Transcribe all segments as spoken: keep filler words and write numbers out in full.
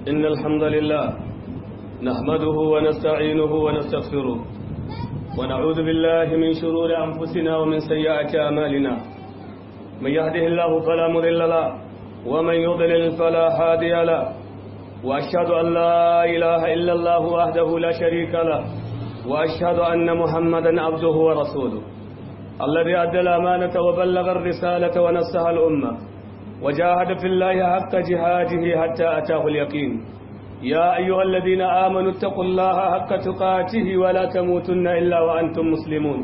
إن الحمد لله نحمده ونستعينه ونستغفره ونعوذ بالله من شرور أنفسنا ومن سيئات أعمالنا. من يهده الله فلا مضل له ومن يضلل فلا هادي له، وأشهد أن لا إله إلا الله وحده لا شريك له، وأشهد أن محمدا عبده ورسوله الذي أدى الأمانة وبلغ الرسالة ونصح الأمة وجاهد في الله حق جهاده حتى أتاه اليقين. يا أيها الذين آمنوا اتقوا الله حق تقاته ولا تموتن إلا وأنتم مسلمون.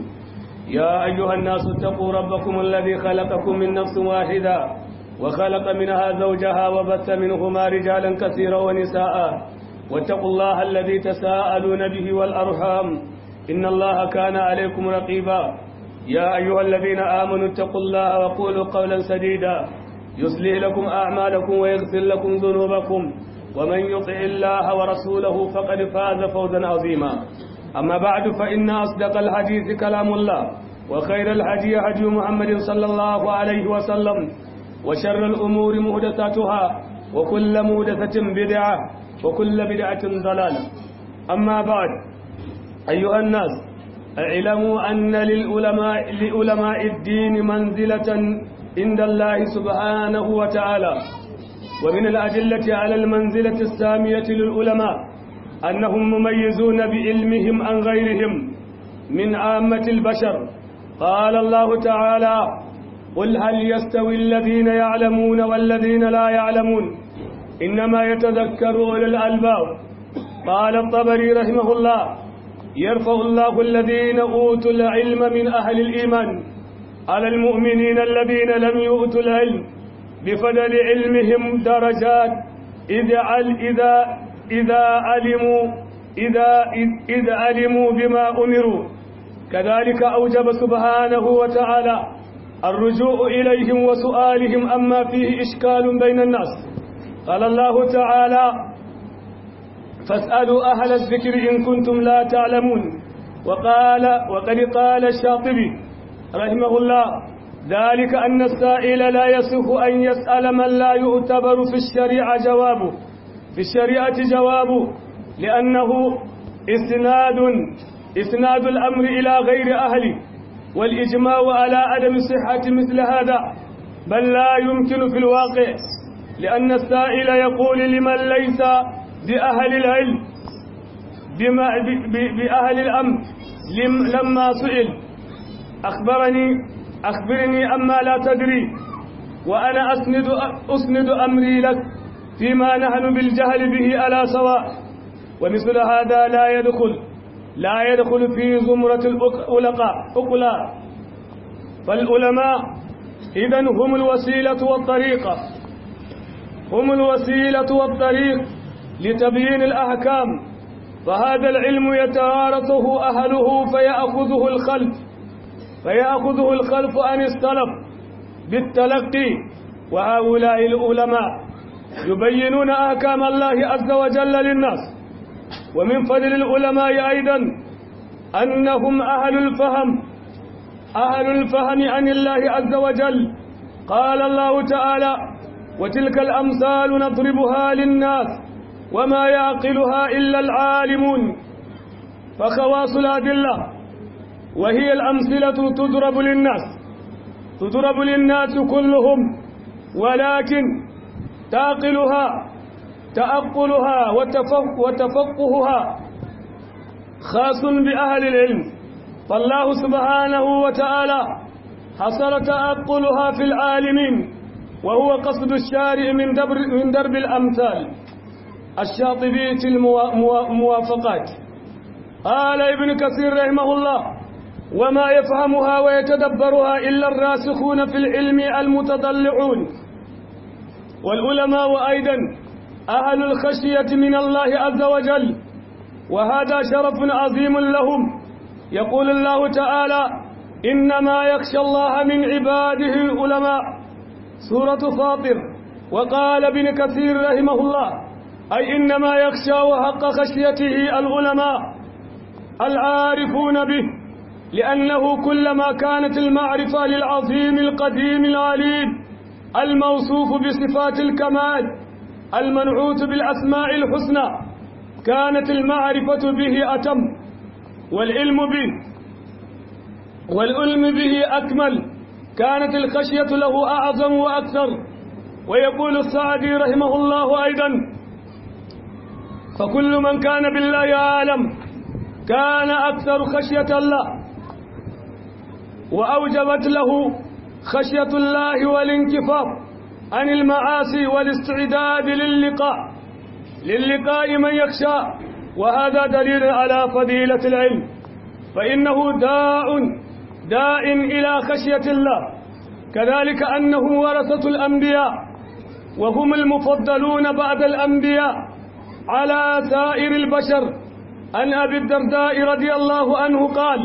يا أيها الناس اتقوا ربكم الذي خلقكم من نفس واحدة وخلق منها زوجها وبث منهما رجالا كثيرا ونساء، واتقوا الله الذي تساءلون به والأرحام إن الله كان عليكم رقيبا. يا أيها الذين آمنوا اتقوا الله وقولوا قولا سديدا يصلح لكم أعمالكم ويغفر لكم ذنوبكم، ومن يطع الله ورسوله فقد فاز فوزا عظيما. أما بعد، فإن أصدق الحديث كلام الله، وخير الهدي هدي محمد صلى الله عليه وسلم، وشر الأمور محدثاتها، وكل محدثة بدعة، وكل بدعة ضلالة. أما بعد، أيها الناس، اعلموا أن للعلماء لعلماء الدين منزلة عند الله سبحانه وتعالى. ومن الأدلة على المنزلة السامية للعلماء أنهم مميزون بعلمهم عن غيرهم من عامة البشر. قال الله تعالى: قل هل يستوي الذين يعلمون والذين لا يعلمون إنما يتذكر أولو الألباب. قال الطبري رحمه الله: يرفع الله الذين أوتوا العلم من أهل الإيمان على المؤمنين الذين لم يؤتوا العلم بفضل علمهم درجات إذا إذا إذا علموا إذا إذا علموا بما أمروا. كذلك أوجب سبحانه وتعالى الرجوع إليهم وسؤالهم أما فيه إشكال بين الناس. قال الله تعالى: فاسألوا أهل الذكر إن كنتم لا تعلمون. وقال وقد قال الشاطبي رحمه الله: ذلك أن السائل لا يصح أن يسأل من لا يعتبر في الشريعة جوابه في الشريعة جوابه لأنه إسناد إسناد الأمر إلى غير أهله، والإجماع على عدم صحة مثل هذا بل لا يمكن في الواقع، لأن السائل يقول لمن ليس بأهل العلم بما بأهل الأمر لما سئل: أخبرني أخبرني أما لا تدري، وأنا أسند أسند أمري لك فيما نحن بالجهل به على سواء. ومثل هذا لا يدخل لا يدخل في زمرة العقلاء. فالعلماء إذن هم الوسيلة والطريقة هم الوسيلة والطريق لتبيين الأحكام، فهذا العلم يتوارثه أهله فيأخذه الخلف فيأخذه الخلف عن السلف بالتلقي. وهؤلاء العلماء يبينون أحكام الله عز وجل للناس. ومن فضل العلماء أيضا أنهم أهل الفهم أهل الفهم عن الله عز وجل. قال الله تعالى: وتلك الأمثال نضربها للناس وما يعقلها إلا العالمون. فخواص الأدلة وهي الأمثلة تضرب للناس تضرب للناس كلهم، ولكن تعقلها تأقلها وتفقهها خاص بأهل العلم. فالله سبحانه وتعالى حصر تأقلها في العالمين، وهو قصد الشارع من درب, من درب الأمثال. الشاطبية الموافقات. قال ابن كثير رحمه الله: وما يفهمها ويتدبرها إلا الراسخون في العلم المتضلعون. والعلماء أيضا أهل الخشية من الله عز وجل، وهذا شرف عظيم لهم. يقول الله تعالى: إنما يخشى الله من عباده العلماء. سورة فاطر. وقال ابن كثير رحمه الله: أي إنما يخشى حق خشيته العلماء العارفون به، لأنه كلما كانت المعرفة للعظيم القديم العليم الموصوف بصفات الكمال المنعوت بالأسماء الحسنى كانت المعرفة به أتم، والعلم به والعلم به أكمل، كانت الخشية له أعظم وأكثر. ويقول السعدي رحمه الله أيضا: فكل من كان بالله عالم كان أكثر خشية الله، وأوجبت له خشية الله والانكفاف عن المعاصي والاستعداد للقاء للقاء من يخشى. وهذا دليل على فضيلة العلم، فإنه داء داء إلى خشية الله. كذلك أنهم ورثة الأنبياء، وهم المفضلون بعد الأنبياء على سائر البشر. عن أبي الدرداء رضي الله عنه قال: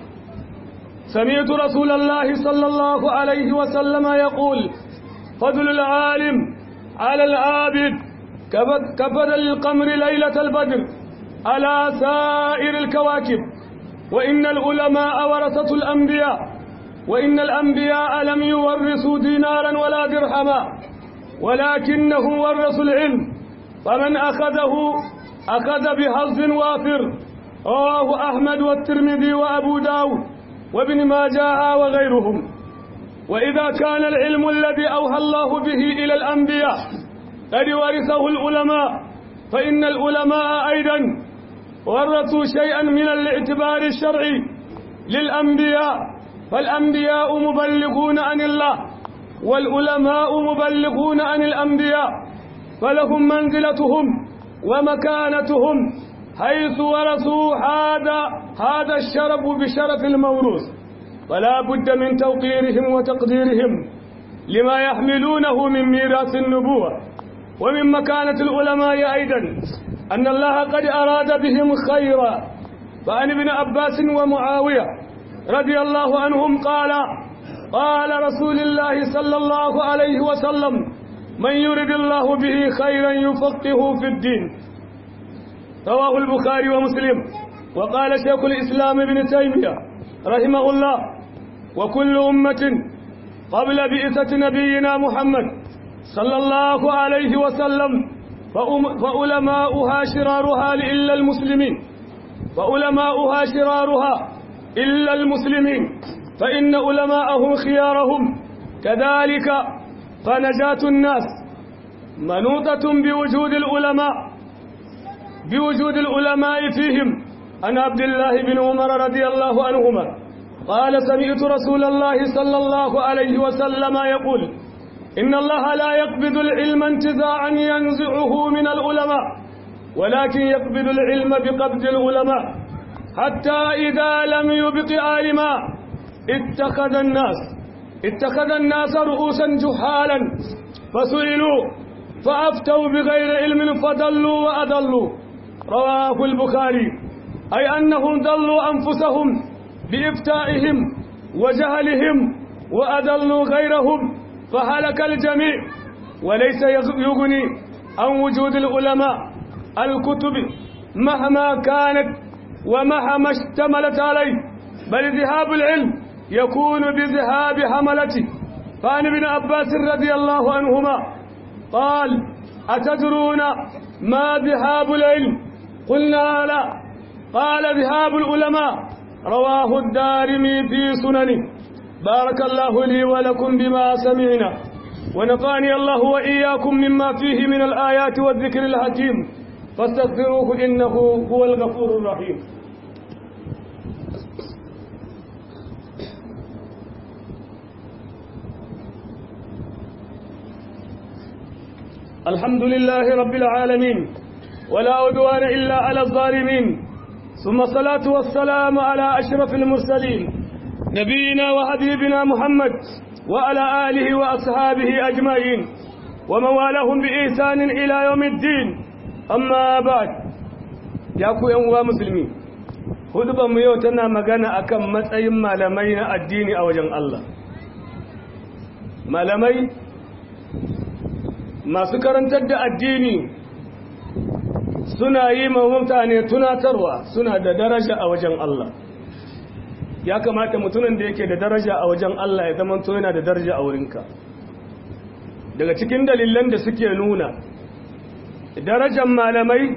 سمعت رسول الله صلى الله عليه وسلم يقول: فضل العالم على العابد كفضل القمر ليلة البدر على سائر الكواكب. وإن العلماء ورثة الأنبياء، وإن الأنبياء لم يورثوا دينارا ولا درهما، ولكنهم ورثوا العلم، فمن أخذه أخذ بحظ وافر. رواه أحمد والترمذي وأبو داود وابن ماجه وغيرهم. وإذا كان العلم الذي أوحى الله به إلى الأنبياء قد ورثه العلماء، فإن العلماء أيضا ورثوا شيئا من الاعتبار الشرعي للأنبياء، فالأنبياء مبلغون عن الله، والعلماء مبلغون عن الأنبياء، فلهم منزلتهم ومكانتهم حيث ورثوا هذا هذا الشرف بشرف الموروث، فلا بد من توقيرهم وتقديرهم لما يحملونه من ميراث النبوة. ومن مكانة العلماء أيضا أن الله قد أراد بهم خيرا. فعن ابن عباس ومعاوية رضي الله عنهم قال: قال رسول الله صلى الله عليه وسلم: من يرد الله به خيرا يفقهه في الدين. رواه البخاري ومسلم. وقال شيخ الإسلام ابن تيمية رحمه الله: وكل أمة قبل بعثة نبينا محمد صلى الله عليه وسلم فعلماؤها شرارها إلا المسلمين فعلماؤها شرارها إلا المسلمين فإن علماءهم خيارهم. كذلك فنجاة الناس منوطة بوجود العلماء بوجود العلماء فيهم. عن عبد الله بن عمر رضي الله عنهما قال: سمعت رسول الله صلى الله عليه وسلم يقول: إن الله لا يقبض العلم انتزاعا ينزعه من العلماء، ولكن يقبض العلم بقبض العلماء، حتى إذا لم يبق عالما اتخذ الناس اتخذ الناس رؤوسا جهالا فسئلوا فأفتوا بغير علم فضلوا وأضلوا. رواه البخاري. أي أنهم ضلوا أنفسهم بإفتائهم وجهلهم وأضلوا غيرهم فهلك الجميع. وليس يغني عن وجود العلماء الكتب مهما كانت ومهما اشتملت عليه، بل ذهاب العلم يكون بذهاب حملته. فعن ابن عباس رضي الله عنهما قال: أتدرون ما ذهاب العلم؟ قلنا لا. قال: ذهاب العلماء. رواه الدارمي في سننه. بارك الله لي ولكم بما سمعنا، ونفعني الله وإياكم مما فيه من الآيات والذكر الحكيم، فاستغفروه إنه هو الغفور الرحيم. الحمد لله رب العالمين، ولا عدوان إلا على الظالمين، ثم الصلاة والسلام على أشرف المرسلين نبينا وحبيبنا محمد وعلى آله وأصحابه أجمعين ومن والاهم بإحسان إلى يوم الدين. أما بعد، يا ku ‘yan uwa musulmi, hudubanmu yau tana magana akan matsayin malamai na addini a wajen Allah. Malamai masu karantar da addini suna yi ma mutane tunatarwa, suna da daraja a wajen Allah. Ya kamata mutumin da yake da daraja a wajen Allah ya zama to yana da daraja a wurinka. Daga cikin dalilan da suke nuna darajar malamai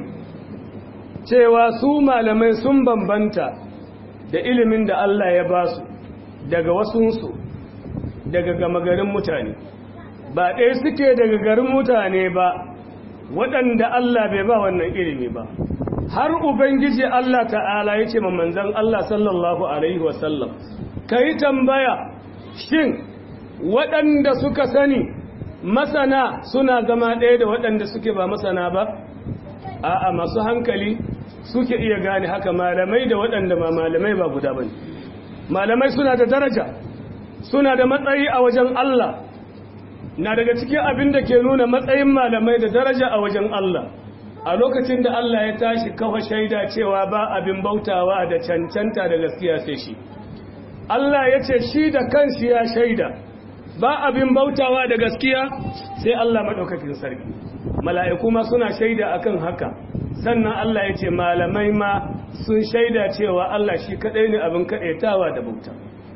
cewa su malamai sun bambanta da ilimin da Allah ya ba su daga wasunsu daga gama garin mutane ba ɗaya suke daga garin mutane ba waɗanda Allah bai ba wannan ilimi ba har ubangiji Allah ta'ala ya ce ma manzan Allah sallallahu alaihi wasallam ka yi tambaya shin waɗanda suka sani masana suna zama ɗaya da waɗanda suke ba masana ba a'a masu hankali suke iya gane haka malamai da waɗanda ma malamai ba guda bane malamai suna da daraja suna da matsayi a wajen Allah na daga cikin abin da ke nuna matsayin malamai da daraja a wajen Allah a lokacin da Allah ya tashi kafa shaida cewa ba abin bautawa da cancanta da gaskiya sai shi Allah ya ce shi da kanshi ya shaida ba abin bautawa da gaskiya sai Allah madaukakin sarki mala'iku ma suna shaida akan haka sannan Allah ya ce malamai ma sun shaida cewa Allah shi kadai ne abin kadaitawa da bauta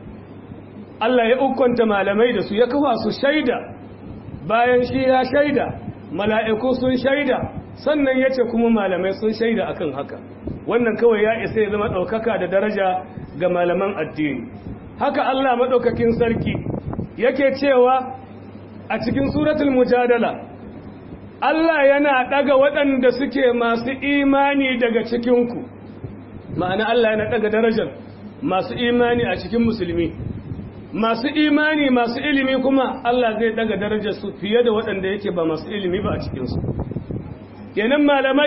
Allah ya ukunta malamai da su ya kafa su shaida bayan shi ya shaida mala'iku sun shaida sannan ya ce kuma malamai sun shaida akan haka wannan kawai ya isa ya zama ɗaukaka da daraja ga malaman addini haka Allah maɗaukakin sarki yake cewa a cikin suratul mujadala Allah yana ɗaga waɗanda suke masu imani daga cikinku ma'ana Allah yana ɗaga darajar masu imani a cikin musulmi masu imani masu ilimi kuma Allah zai ɗaga darajar su fiye da waɗanda yake ba masu ilimi ba a cikinsu kenan malamai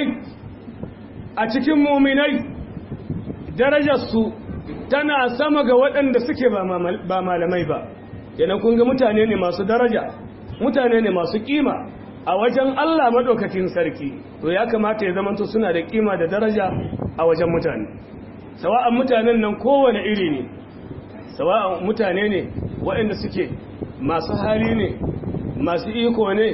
a cikin muminai darajarsu tana sama ga waɗanda suke ba malamai ba kenan kun ga mutane ne masu daraja mutane ne masu kima a wajen Allah madaukakin sarki to ya kamata ya zamanto suna da kima da daraja a wajen mutane sawa'an mutanen nan kowane iri ne sawa'an mutane ne waɗanda suke masu hali ne masu iko ne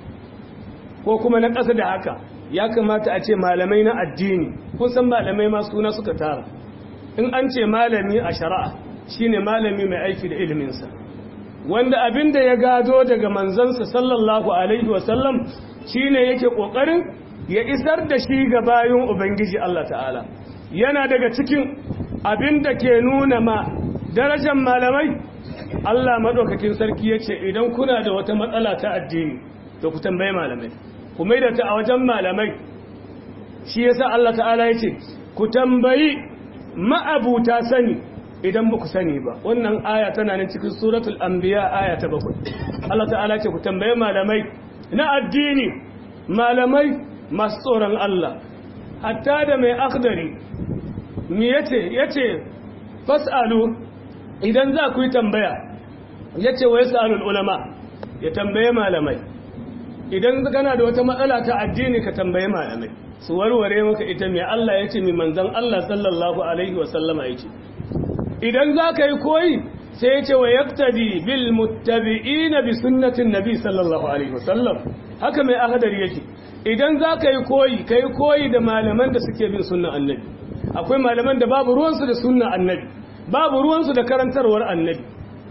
ko kuma na ƙasa da haka ya kamata a ce malamai na addini kun san malamai ma suna suka tara in an ce malami a shari'a shine malami mai aiki da iliminsa wanda abin da ya gado daga manzansa sallallahu alaihi wasallam shine yake kokarin ya isar da shi ga bayin ubangiji Allah ta'ala yana daga cikin abin da ke nuna ma darajar malamai Allah madaukakin sarki yace idan kuna da wata matsala ta addini to ku tambaye malamai ku maida ta a wajen malamai shi yasa Allah ta'ala yace ku tambayi ma'abuta sani idan ba ku sani ba wannan aya tana nan cikin suratul anbiya aya ta bakwai Allah ta'ala ce ku tambaye malamai na addini malamai masu tsoron Allah hatta da mai akhdari me yace yace fasalu idan za ku yi tambaya yace wa yasalul ulama ya tambaye malamai idan kana da wata matsala ta addini ka tambaye malamai su warware maka ita mai Allah yace mai manzon Allah sallallahu alaihi wasallama yace idan za ka yi koyi sai ya ce wa yaktadi bil muttabi'ina bi sunnatin nabi sallallahu alaihi wasallam haka mai ahadar yake idan za ka yi koyi ka yi koyi da malaman da suke bin sunnan annabi akwai malaman da babu ruwansu da sunnan annabi babu ruwansu da karantarwar annabi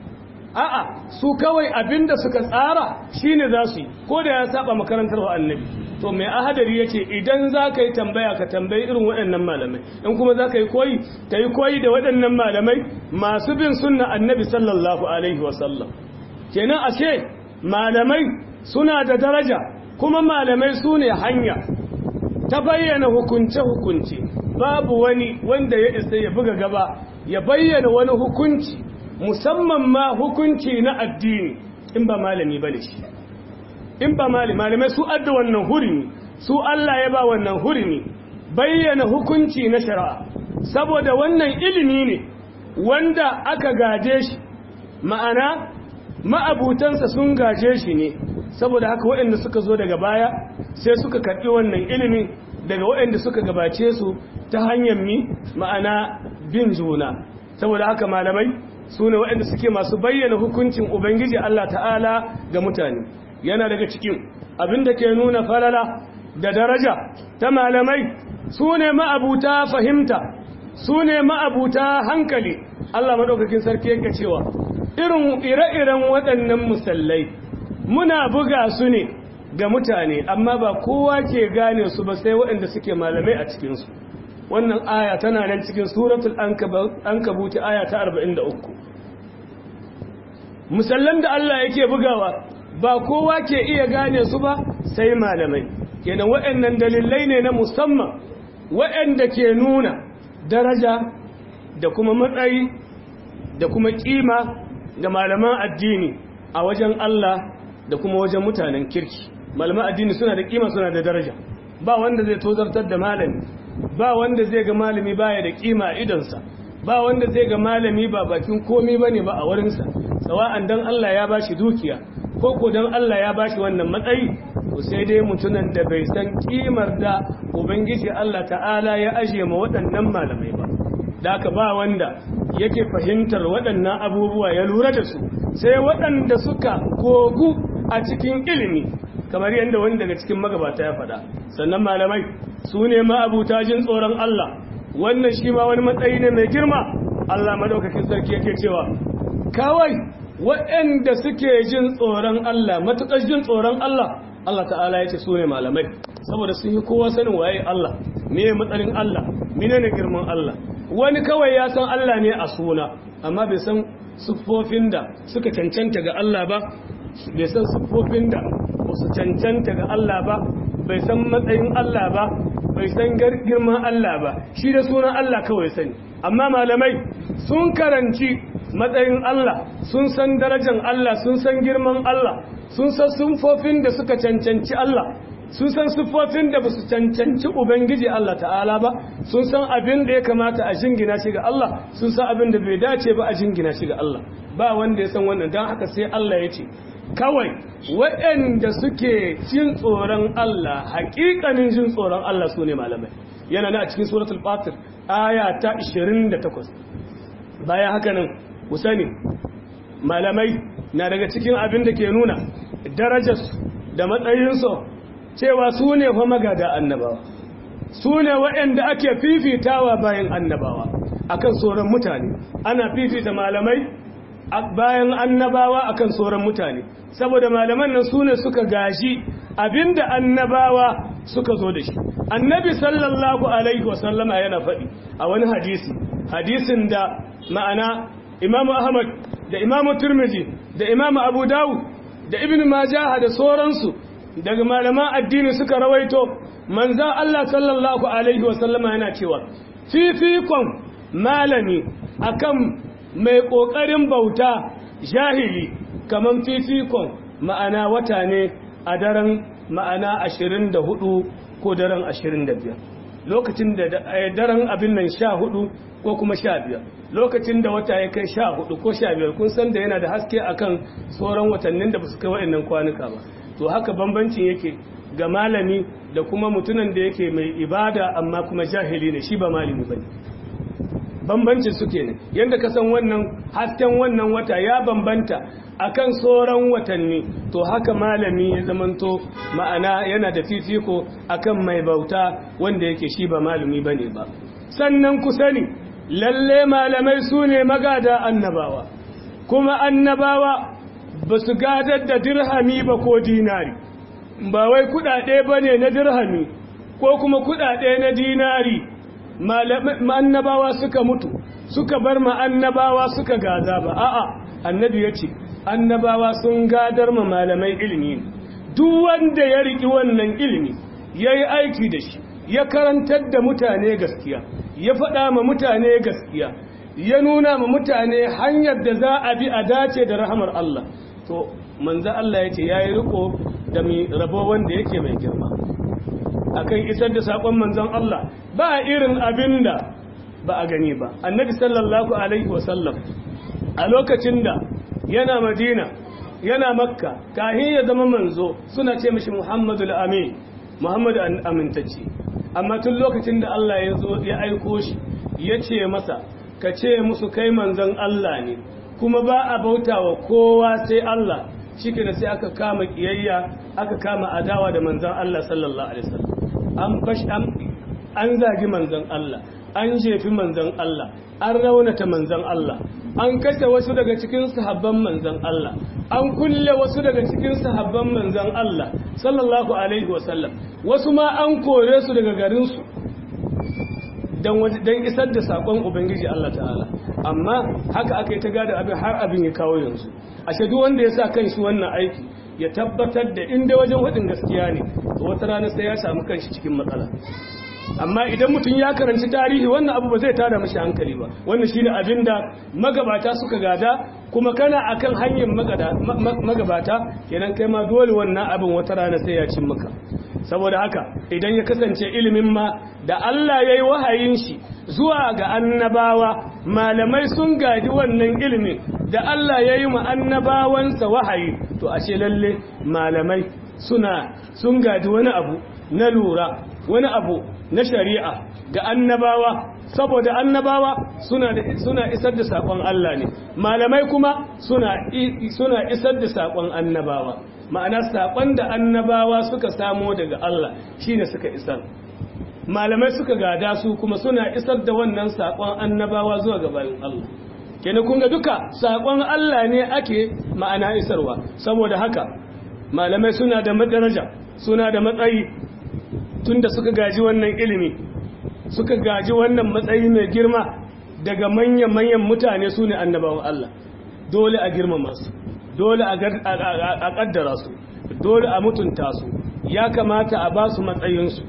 a'a su kawai abinda suka tsara shine za su yi ko da ya saba makarantarwar annabi to mai ahadari yake idan za ka yi tambaya ka tambayi irin waɗannan malamai in kuma za ka yi koyi ka yi koyi da waɗannan malamai masu bin sunna annabi sallallahu alaihi wasallam kenan ashe malamai suna da daraja kuma malamai su ne hanya ta bayyana hukunce-hukunce babu wani wanda ya isa ya buga gaba ya bayyana wani hukunci musamman ma hukunci na addini in ba malami bane shi in ba malamai su adda wannan hurumi su Allah ya ba wannan hurumi bayyana hukunci na shari'a saboda wannan ilimi ne wanda aka gaje shi ma'ana ma'abutansa sun gaje shi ne saboda haka waɗanda suka zo daga baya sai suka karɓi wannan ilimin daga waɗanda suka gabace su ta hanyar mi ma'ana bin juna saboda haka malamai su ne waɗanda suke masu bayyana hukuncin ubangiji Allah ta'ala ga mutane yana daga cikin abin da ke nuna falala da daraja ta malamai su ne ma'abuta fahimta su ne ma'abuta hankali Allah maɗaukakin sarki yake cewa irin ire-iren waɗannan musallai muna buga su ne ga mutane amma ba kowa ke gane su ba sai waɗanda suke malamai a cikinsu. Wannan aya tana nan cikin suratul ankabuti aya ta arba'in da uku. Musallan da Allah yake bugawa ba kowa ke iya gane su ba sai malamai. Kenan waɗannan dalilai ne na musamman waɗanda ke nuna daraja da kuma matsayi da kuma kima ga malaman addini a wajen Allah da kuma wajen mutanen kirki. Malaman addini suna da kima suna da daraja, ba wanda zai tozartar da malami, ba wanda zai ga malami baya da kima a idonsa, ba wanda zai ga malami ba bakin komai bane ba a wurinsa, sawa'an dan Allah ya bashi dukiya ko ko dan Allah ya bashi wannan matsayi, to sai dai mutunan da bai san kimar da ubangiji Allah ta'ala ya aje ma waɗannan malamai ba. Da haka ba wanda yake fahimtar waɗannan abubuwa ya lura da su sai waɗanda suka gogu a cikin ilimi, kamar yadda wani daga cikin magabata ya faɗa. Sannan malamai su ne ma'abuta jin tsoron Allah, wannan shi ma wani matsayi ne mai girma. Allah madaukakin sarki yake cewa kawai waɗanda suke jin tsoron Allah, matuƙar jin tsoron Allah, Allah ta'ala ya ce su ne malamai, saboda sun yi kowa sanin waye Allah, me matsayin Allah, mene ne girman Allah. Wani kawai ya san Allah ne a suna amma bai san siffofin da suka cancanta ga Allah ba, bai san siffofin da su cancanta ga Allah ba, bai san matsayin Allah ba, bai san girman Allah ba, shi da sunan Allah kawai sani. Amma malamai sun karanci matsayin Allah, sun san darajar Allah, sun san girman Allah, sun san siffofin da suka cancanci Allah, sun san siffofin da ba su cancanci Ubangiji Allah ta'ala ba, sun san abin da ya kamata a jingina shi ga Allah, sun san abin da bai dace ba a jingina shi ga Allah. Ba wanda ya san wannan, don haka sai Allah ya ce kawai waɗanda suke jin tsoron Allah, haƙiƙanin jin tsoron Allah su ne malamai. Yana na a cikin suratul Fatir aya ta ishirin da takwas. Bayan haka nan ku sani malamai na daga cikin abin da ke nuna darajarsu da matsayinsu cewa su ne fa magada annabawa, su ne waɗanda ake fifitawa bayan annabawa akan sauran mutane. Ana fifita malamai bayan annabawa akan sauran mutane, saboda malaman nan su ne suka gashi abinda annabawa suka zo da shi. Annabi sallallahu alaihi wasallama yana faɗi a wani hadisi, hadisin da ma'ana Imam Ahmad da Imam Tirmidhi da Imam Abu Dawud da Ibn Majah da sauransu daga malaman addini suka rawaito, manzan Allah sallallahu alaihi wasallama yana cewa fifikon malami akan mai kokarin bauta jahili kaman fifikon ma'ana wata ne a daren ma'ana ashirin da hudu ko daren ashirin da biyar, lokacin da daren abin nan sha hudu ko kuma sha biyar, lokacin da wata ya kai sha hudu ko sha biyar, kun san da yana da haske akan sauran watannin da ba su kai waɗannan kwanuka ba. To haka bambancin yake ga malami da kuma mutumin da yake mai ibada amma kuma jahili ne, shi ba malami bane. Bambancin su kenan, yanda ka san wannan hasken wannan wata ya bambanta akan sauran watanni, to haka malami ya zamanto ma'ana yana da fifiko akan mai bauta wanda yake shi ba malami bane ba. Sannan ku sani lalle malamai su ne magada annabawa, kuma annabawa ba su gadar da dirhami ba ko dinari, ba wai kudade ba ne na dirhami ko kuma kudade na dinari. Annabawa suka mutu suka bar ma annabawa suka gada ba, a'a, annabi ya ce annabawa sun gadar ma malamai ilimi. Duk wanda ya riki wannan ilimi ya yi aiki da shi, ya karantar da mutane gaskiya, ya faɗa ma mutane gaskiya, ya nuna ma mutane hanyar da za a bi a dace da rahamar Allah, to manzo Allah ya ce ya yi riko da mai rabo wanda yake mai girma akan isar da sakon manzon Allah, ba irin abinda ba a gani ba. Annabi sallallahu alaihi wasallam a lokacin da yana Madina yana Makka kahin ya zama manzo suna ce mishi Muhammadul Amin, Muhammadu amintacce. Amma tun lokacin da Allah ya zo ya aiko shi ya ce masa ka ce musu kai manzon Allah ne kuma ba a bautawa kowa sai Allah, shikenan sai aka kama kiyayya, aka kama adawa da manzon Allah sallallahu alaihi wasallam. An bash an zagi manzon Allah, an jefi manzon Allah, an raunata manzon Allah, an kashe wasu daga cikin sahabban manzon Allah, an kulle wasu daga cikin sahabban manzon Allah sallallahu alaihi wasallam wasu ma an kore su daga garinsu don isar da saƙon Ubangiji Allah ta'ala amma haka aka yi ta gada abin har abin ya kawo yanzu ashe duk wanda ya sa kanshi wannan aiki ya tabbatar da inda wajen waɗin gaskiya ne wata rana sai ya samu kanshi cikin matsala amma idan mutum ya karanci tarihi wannan abu ba zai tada mashi hankali ba wannan shine abin da magabata suka gada kuma kana akan hanyar magabata kenan kai ma dole wannan abin wata rana sai ya cin maka saboda haka idan ya kasance ilimin ma da Allah ya yi wahayin shi zuwa ga annabawa malamai sun gaji wannan ilimin da Allah ya yi ma annabawansa wahayi to ashe lalle malamai suna sun gaji wani abu na lura wani abu na shari'a ga annabawa saboda annabawa suna suna isar da sakon Allah ne malamai kuma suna suna isar da sakon annabawa ma'ana sakon da annabawa suka samo daga Allah shine suka isar malamai suka gada su kuma suna isar da wannan sakon annabawa zuwa ga bayin Allah kenan kun ga duka sakon Allah ne ake ma'ana isarwa saboda haka malamai suna da daraja suna da matsayi tunda suka gaji wannan ilimi suka gaji wannan matsayi mai girma daga manyan manyan mutane su ne annabawan Allah dole a girmama su dole a kaddara su dole a mutunta su ya kamata a ba su matsayinsu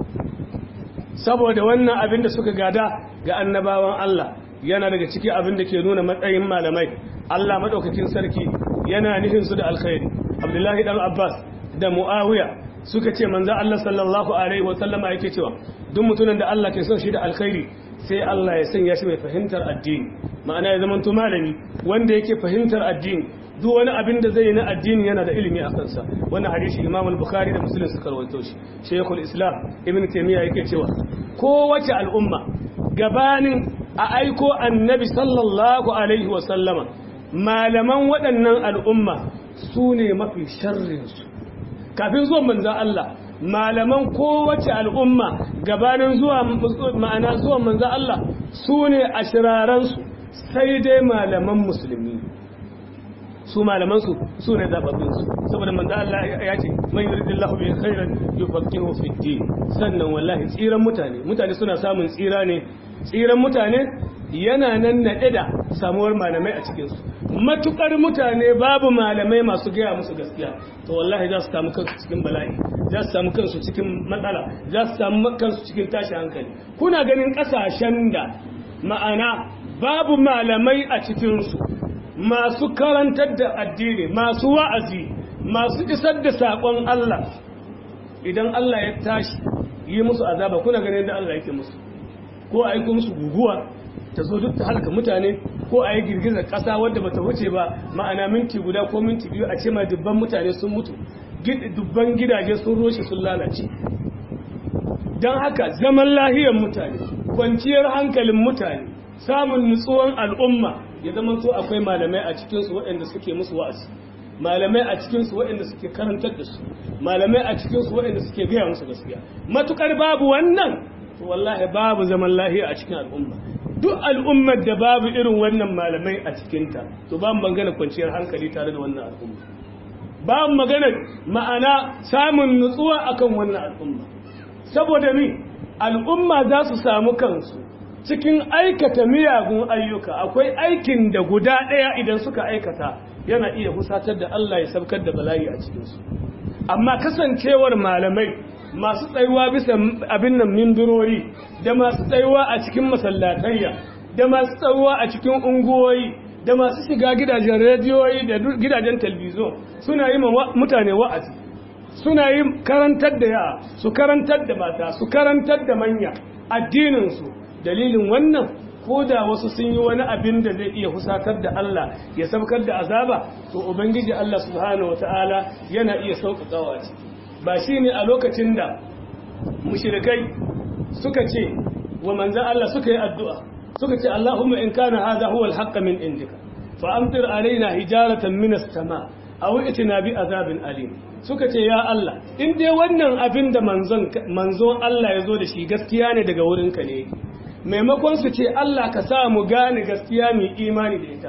saboda wannan abin da suka gada ga annabawan Allah yana daga ciki abin da ke nuna matsayin malamai Allah madaukakin sarki yana nufin su da alkhairi Abdullahi dan Abbas da Muawiya suka ce manzo Allah sallallahu alaihi wasallama yake cewa duk mutumin da Allah ke son shi da alkhairi sai Allah ya sanya shi mai fahimtar addini ma'ana ya zama malami wanda yake fahimtar addini duk wani abin da zai yi na addini yana da ilimi a kansa wannan hadisi Imam al-Bukhari da Muslim suka rawaito shi Sheikhul Islam Ibn Taymiyyah yake cewa kowace al'umma gabanin a aiko annabi sallallahu alaihi wasallama malaman waɗannan al'umma su ne mafi sharrinsu kafin zuwan manzan Allah malaman kowace al'umma gabanin zuwa ma'ana zuwan manzan Allah su ne a shiraransu sai dai malaman musulmi su malamansu su ne zaɓaɓɓinsu saboda manzan Allah ya ce man yuridillahu bi khairan yufaqihu fi din sannan wallahi tsiran mutane mutane suna samun tsira ne tsiran mutane yana nan naɗe da samuwar malamai a cikinsu matukar mutane babu malamai masu gaya musu gaskiya to wallahi za su samu kansu cikin bala'i za su samu kansu cikin matsala za su samu kansu cikin tashi hankali kuna ganin ƙasashen da ma'ana babu malamai a cikinsu masu karantar da addini masu wa'azi masu isar da saƙon Allah idan Allah ya tashi yi musu azaba kuna ganin da Allah yake musu ko a yi musu guguwa ta zo duk ta halaka mutane ko a yi girgizar ƙasa wadda ba ta wuce ba ma'ana minti guda ko minti biyu a ce ma dubban mutane sun mutu dubban gidaje sun roshe sun lalace don haka zaman lahiyar mutane kwanciyar hankalin mutane samun nutsuwan al'umma ya zama so akwai malamai a cikinsu waɗanda suke musu wa'azi malamai a cikinsu waɗanda suke karantar da su malamai a cikinsu waɗanda suke gaya musu gaskiya matukar babu wannan to wallahi babu zaman lahiya a cikin al'umma duk al'ummar da babu irin wannan malamai a cikinta to ba mu magana kwanciyar hankali tare da wannan al'umma ba mu magana ma'ana samun nutsuwa akan wannan al'umma saboda mi al'umma za su samu kansu cikin aikata miyagun ayyuka akwai aikin da guda ɗaya idan suka aikata yana iya husatar da Allah ya sabkar da bala'i a cikinsu amma kasancewar malamai masu tsayuwa bisa abin nan mindurori da masu tsayuwa a cikin masallatayya da masu tsayuwa a cikin unguwoyi da masu shiga gidajen rediyoyi da gidajen talbizo suna yi mutane wa'azi suna yi karantar da yara su karantar da mata su karantar da manya addininsu dalilin wannan ko da wasu sun yi wani abin da zai iya husatar da Allah ya sabkar da azaba to ubangiji Allah subhanahu wataala yana iya sauƙaƙawa ciki ba shi ne a lokacin da mushrikai suka ce wa manzan Allah suka yi addu'a suka ce Allahumma in kana hadha huwa al-haqq min indika fa amtir alaina hijaratan min as-sama aw itina bi azabin alim suka ce ya Allah in dai wannan abin da manzon manzon Allah ya zo da shi gaskiya ne daga wurinka ne maimakon su ce Allah ka sa mu gane gaskiya mu imani da ita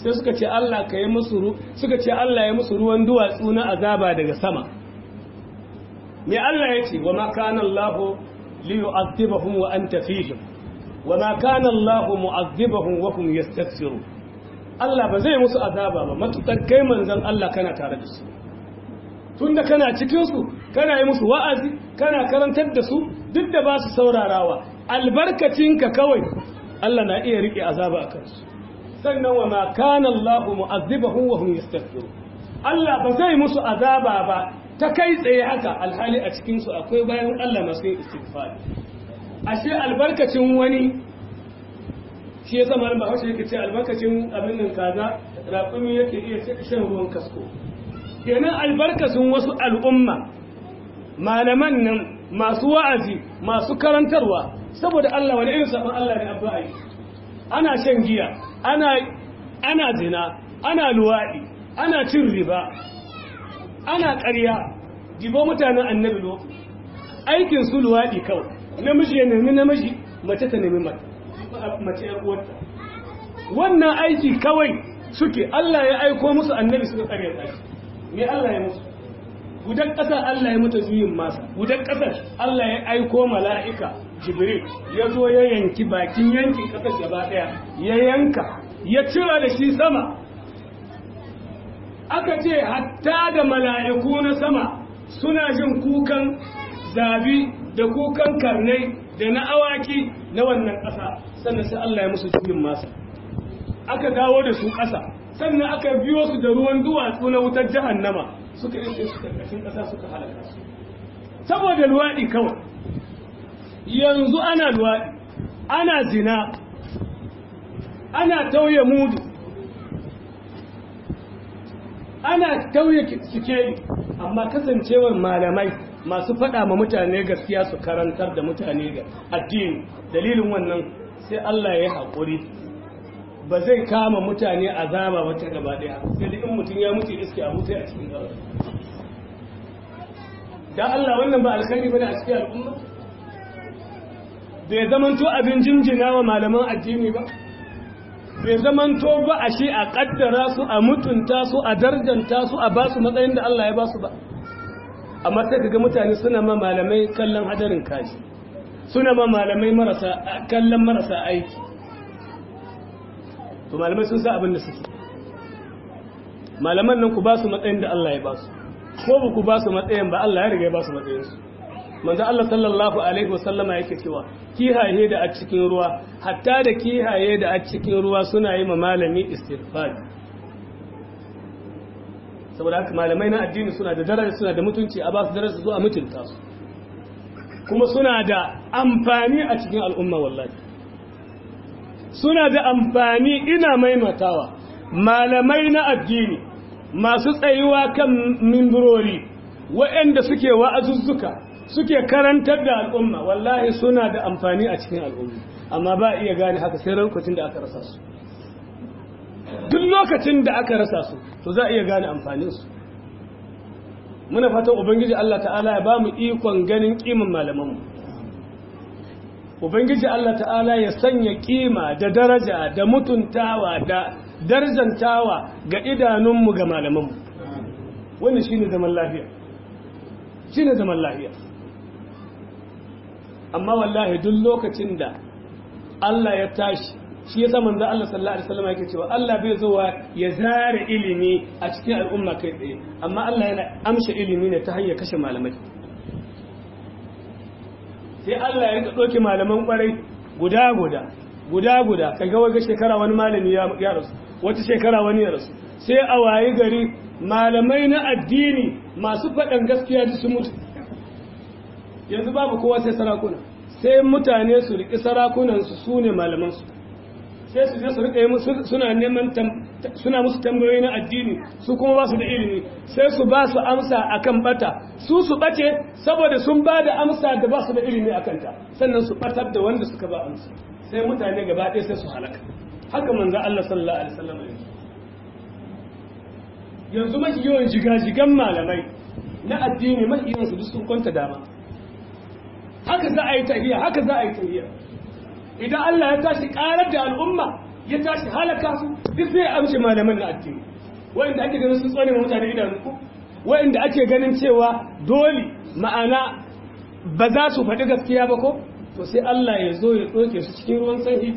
sai suka ce Allah ka yi musu suka ce Allah ya musu ruwan duwatsu na azaba daga sama me Allah ya ce wa ma kana Allah li yu'adhibahum wa anta fihim wa ma kana Allah mu'adhibahum wa hum yastaghfirun Allah ba zai musu azaba ba matukar kai manzon Allah kana tare da su tunda kana cikin su kana yi musu wa'azi kana karantar da su duk da ba su saurarawa albarkacinka kawai Allah na iya rike azaba a kansu sannan wa ma kana Allahu mu'azzibahum wa hum yastaghfirun Allah ba zai musu azaba ba ta kai tsaye haka alhali a cikin su akwai bayan Allah masu yin istighfar ashe albarkacin wani shi yasa malamin Bahaushe yake ce albarkacin abin nan kaza raƙumi yake iya shan ruwan kasko kenan albarkacin wasu al'umma malaman nan masu wa'azi masu karantarwa saboda Allah wani irin sabon Allah ne abba ai ana shan giya ana ana zina ana luwadi ana cin riba ana ƙarya jibo mutanen annabi lo aikin su luwadi kawai namiji ya nemi namiji mace ta nemi mace mace ya uwarta wannan aiki kawai suke Allah ya aiko musu annabi suka ƙarya shi me Allah ya musu gudan ƙasar Allah ya mutu juyin masa gudan ƙasar Allah ya aiko mala'ika Jibril ya zo ya yanki bakin yankin ƙasar gaba ɗaya ya yanka ya cira da shi sama aka ce hatta da mala'iku na sama suna jin kukan zabi da kukan karnai da na awaki na wannan ƙasa sannan sai Allah ya musu juyin masa aka dawo da su ƙasa sannan aka biyo su da ruwan duwatsu na wutar jahannama suka yi su karkashin ƙasa suka halaka su saboda luwaɗi kawai yanzu ana luwaɗi ana zina ana tauye mudu ana tauye sikeli amma kasancewar malamai masu faɗa ma mutane gaskiya su karantar da mutane ga addini dalilin wannan sai Allah ya yi haƙuri ba zai kama mutane azaba wata gaba daya sai da in mutum ya mutu iske a mutu a cikin gaba dan Allah wannan ba alkhairi bane a cikin al'umma bai zamanto abin jinjina wa malaman addini ba bai zamanto ba a shi a kaddara su a mutunta su a darjanta su a basu matsayin da Allah ya basu ba amma sai kaga mutane suna ma malamai kallon hadarin kashi suna ma malamai marasa kallon marasa aiki to malamai sun sa abin da suke malaman nan ku ba su matsayin da Allah ya ba su ko ba ku ba su matsayin ba Allah ya riga ya ba su matsayin su manzo Allah sallallahu alaihi wasallama yake cewa kihaye da a cikin ruwa hatta da kihaye da a cikin ruwa suna yi ma malami istighfar saboda haka malamai na addini suna da daraja suna da mutunci a ba su daraja su a mutunta su kuma suna da amfani a cikin al'umma wallahi suna da amfani ina maimatawa malamai na addini masu tsayuwa kan mimbrori waɗanda suke wa'azuzzuka suke karantar da al'umma wallahi suna da amfani a cikin al'umma amma ba iya gane haka sai lokacin da aka rasa su duk lokacin da aka rasa su to za a iya gane amfaninsu muna fatan ubangiji Allah ta'ala ya ba mu ikon ganin kiman malamanmu ubangiji Allah ta'ala ya sanya kima da daraja da mutuntawa da darjantawa ga idanunmu ga malamanmu wannan shine zaman lafiya shine zaman lafiya amma wallahi duk lokacin da Allah ya tashi shi yasa manzo Allah sallallahu alaihi wasallam yake cewa Allah bai zo ya zare ilimi a cikin al'umma kai tsaye amma Allah yana amsha ilimi ne ta hanyar kashe malamai sai Allah ya rika doke malaman kwarai guda guda guda guda kaga wai shekara wani malami ya rasu wata shekara wani ya rasu sai a wayi gari malamai na addini masu faɗan gaskiya su mutu yanzu babu kowa sai sarakuna sai mutane su riƙi sarakunansu su ne malamansu sai su je su riƙe musu suna neman suna musu tambayoyi na addini su kuma ba su da ilimi sai su ba su amsa akan bata su su bace saboda sun ba da amsa da ba su da ilimi akan ta sannan su batar da wanda suka ba amsa sai mutane gaba ɗaya sai su halaka haka manzo Allah sallallahu alaihi wasallam yanzu mafi yawan jigajigan malamai na addini mafi yawan su duk sun kwanta dama haka za a yi tahiya haka za a yi tahiya idan Allah ya tashi karar da al'umma ya tashi halaka su duk sai ya amshe malaman na addini wanda ake ganin sun tsone mutane idanu ko wanda ake ganin cewa dole ma'ana ba za su faɗi gaskiya ba ko to sai Allah ya zo ya tsoke su cikin ruwan sanyi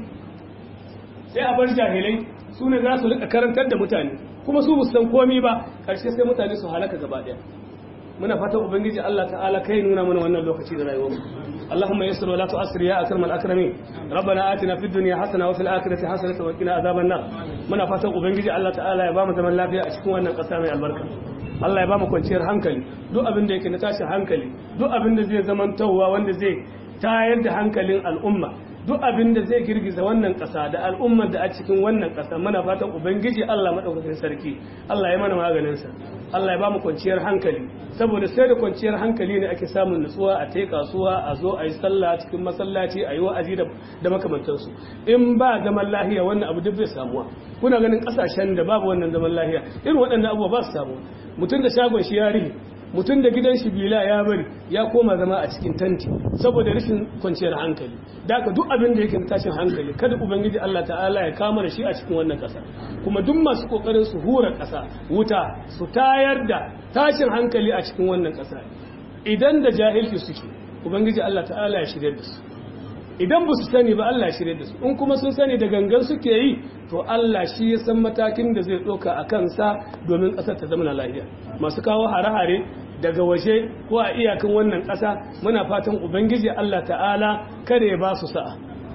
sai a bar jahilai su ne za su rika karantar da mutane kuma su san komai ba karshe sai mutane su halaka gaba daya muna fatan ubangiji Allah ta'ala kai nuna mana wannan lokaci da rayuwar mu اللهم يسر ولا تعسر يا اكرم الاكرمين ربنا آتنا في الدنيا حسنه وفي الاخره حسنه وقنا عذاب النار muna fatan ubangiji Allah ta'ala ya ba mu zaman lafiya a cikin wannan ƙasa mai albarka Allah ya ba mu kwanciyar hankali duk abin da yake na tashin hankali duk abin da zai zamantowa wanda zai tayar da hankalin al'umma duk abin da zai girgiza wannan ƙasa da al'ummar da a cikin wannan ƙasa muna fatan ubangiji Allah madaukakin sarki Allah ya mana maganin sa Allah ya ba mu kwanciyar hankali saboda sai da kwanciyar hankali ne ake samun nutsuwa a tai kasuwa a zo a yi sallah cikin masallaci a yi wa'azi da makamantansu in ba zaman lahiya wannan abu duk bai samuwa kuna ganin kasashen da babu wannan zaman lahiya irin waɗannan abubuwa ba su samuwa mutum da shagon shi ya rihe mutum da gidan shi bila ya bari ya koma zama a cikin tanti saboda rashin kwanciyar hankali da haka duk abin da yake tashin hankali kada ubangiji Allah ta'ala ya kama da shi a cikin wannan ƙasa kuma duk masu kokarin su hura ƙasa wuta su tayar da tashin hankali a cikin wannan ƙasa idan da jahilci suke ubangiji Allah ta'ala ya shirye da su idan ba su sani ba Allah ya shirye da su in kuma sun sani da gangan suke yi to Allah shi ya san matakin da zai ɗauka a kansa domin ƙasar ta zama lafiya masu kawo hare-hare daga waje ko a iyakan wannan ƙasa muna fatan ubangiji Allah ta'ala kada ya ba su sa'a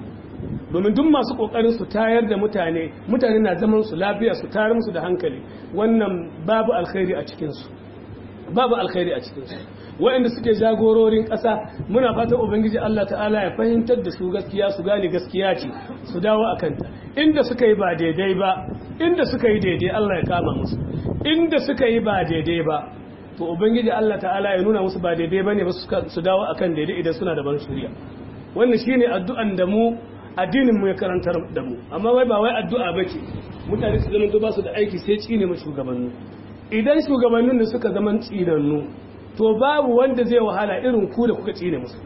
domin duk masu ƙoƙarin su tayar da mutane mutane na zaman su lafiya su tayar musu da hankali wannan babu alkhairi a cikinsu babu alkhairi a cikinsu waɗanda suke jagororin ƙasa muna fatan ubangiji Allah ta'ala ya fahimtar da su gaskiya su gane gaskiya ce su dawo a kanta inda suka yi ba daidai ba inda suka yi daidai Allah ya kama musu inda suka yi ba daidai ba to ubangiji Allah ta'ala ya nuna musu ba daidai ba ne ba su dawo akan daidai idan suna da ban shirya wannan shine addu'an da mu addinin mu ya karantar da mu amma wai ba wai addu'a bace mutane su zama ba su da aiki sai cine mu shugabanni idan shugabannin da suka zama tsinannu to babu wanda zai wahala irin ku da kuka tsine musu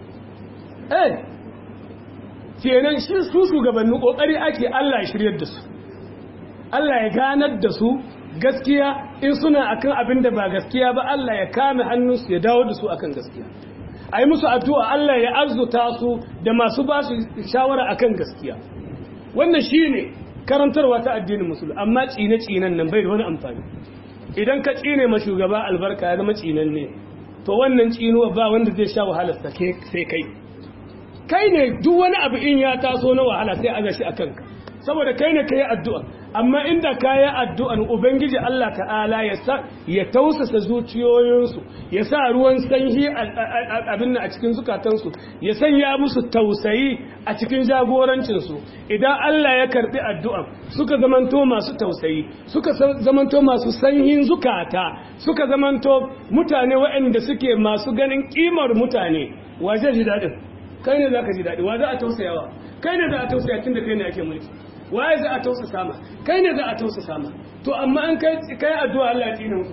eh kenan shi su shugabanni kokari ake Allah ya shiryar da su Allah ya ganar da su gaskiya in suna akan abin da ba gaskiya ba Allah ya kame hannunsu ya dawo da su akan gaskiya ayi musu addu'a Allah ya arzuta su da masu ba su shawara akan gaskiya wannan shine karantarwa ta addinin musulmi amma tsine tsinen nan bai da wani amfani idan ka tsine ma shugaba albarka ya zama tsinan ne to wannan tsinuwa ba wanda zai sha wahala sai kai kai ne duk wani abu in ya taso na wahala sai a gashi akan ka saboda kai ne kai addu'a amma inda kai addu'an ubangiji Allah ta'ala ya sa ya tausasa zuciyoyinsu ya sa ruwan sanyi abin a cikin zukatansu ya sanya musu tausayi a cikin jagorancin su idan Allah ya karbi addu'an suka zamanto masu tausayi suka zamanto masu sanyin zukata suka zamanto mutane waɗanda suke masu ganin kimar mutane waje ji dadin kai ne zaka ji dadi wa za a tausayawa kai ne za a tausaya tunda kai ne ake mulki waye za a tausasa ma kai ne za a tausasa ma to amma an kai kai addu'a Allah ya tsina musu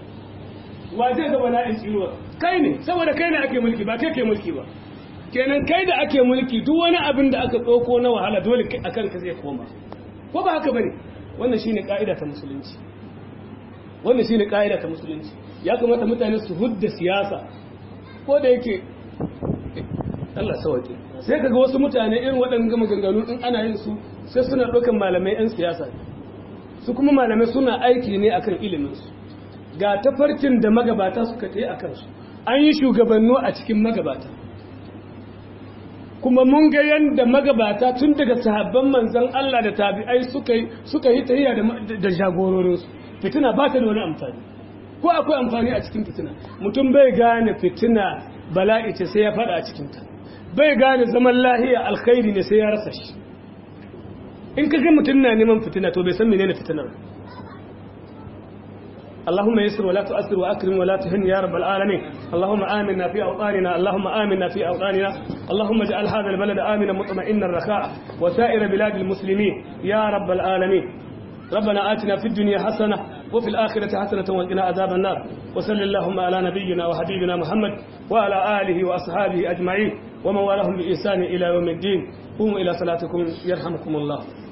wa zai ga bala'in tsinuwa kai ne saboda kai ne ake mulki ba kai ke mulki ba kenan kai da ake mulki duk wani abin da aka tsoko na wahala dole akan ka zai koma ko ba haka bane wannan shine kaida ta musulunci wannan shine kaida ta musulunci ya kamata mutane su hudda siyasa ko da yake Allah sauke sai kaga wasu mutane irin waɗannan maganganu in ana yin su sai suna ɗaukan malamai 'yan siyasa su kuma malamai suna aiki ne akan iliminsu ga tafarkin da magabata suka ta yi a kansu an yi shugabannu a cikin magabata kuma mun ga yadda magabata tun daga sahabban manzan Allah da tabi'ai suka yi tahiya da jagororinsu fitina ba ta da wani amfani ko akwai amfani a cikin fitina mutum bai gane fitina bala'i ce sai ya fada a cikinta bai gane zaman lahiya alkhairi ne sai ya rasa shi in ka ga mutum na neman fitina to bai san menene fitinar اللهم يسر ولا تؤثر وأكرم ولا تهن يا رب العالمين اللهم آمنا في أوطاننا اللهم آمنا في أوطاننا اللهم اجعل هذا البلد آمنا مطمئنا رخاء وسائر بلاد المسلمين يا رب العالمين ربنا آتنا في الدنيا حسنة وفي الآخرة حسنة وقنا عذاب النار وصل اللهم على نبينا وحبيبنا محمد وعلى آله وأصحابه أجمعين ومن والاهم بإحسان إلى يوم الدين قوموا إلى صلاتكم يرحمكم الله